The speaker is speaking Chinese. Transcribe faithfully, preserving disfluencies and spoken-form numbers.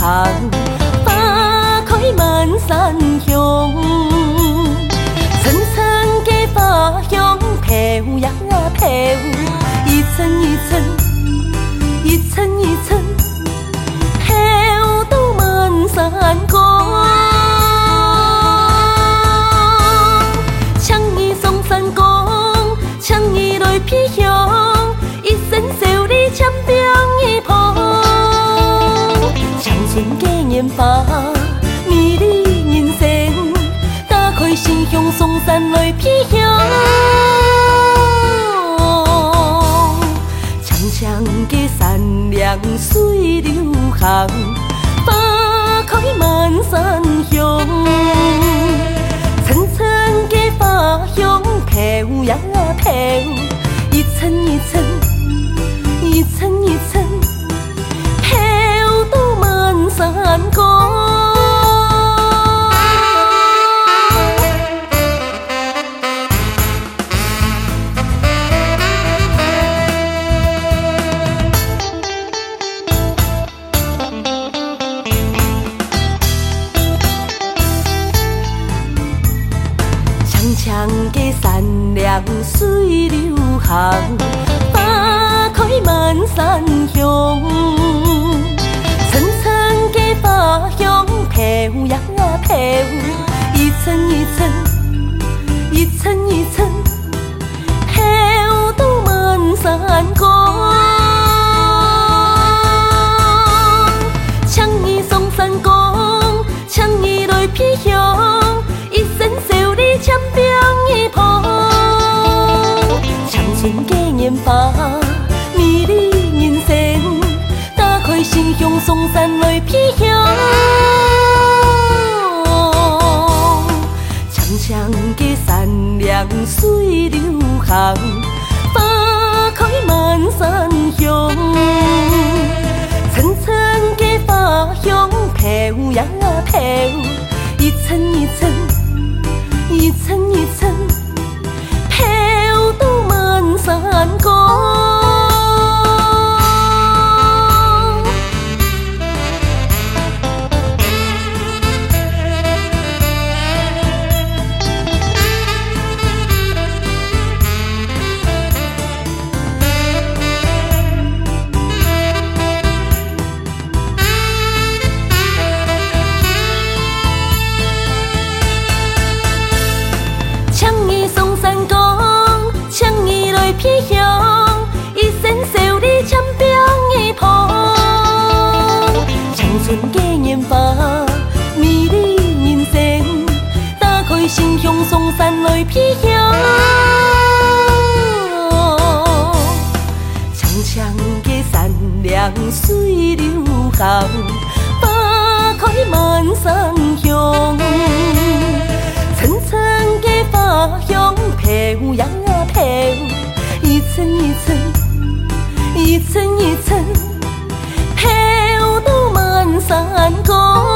行，花开满山香，层层的花香飘呀飘，一层一层，一层一层，飘到满山光。抢一送山光，抢一来披香，一身秀丽千变一旁。长春的烟花，美丽人生，打开心胸，送山来披香。长长的山梁水流行，花开满山香，层层的花香飘呀飘，一层一层，一层一层，飘到满山光。长的山梁水流行，花开满山香，层层的花香飘呀飘，一层一层，一层一层，飘到满山光。抢一送山光，抢一来披香，一身秀丽千变一旁。长春的烟花，美丽人生，打开心胸，送山来披香。长长的山梁水流行，花开满山香，层层的花香飘呀飘，一层一层，一层一层，飘到满山光。披香，一身秀丽千变一旁。长春的烟花，美丽人生，打开心胸，送山来披香。长长的山梁水流行，花开满山香，层层的花香飘呀飘，一层一层，一层一层，飘到满山光。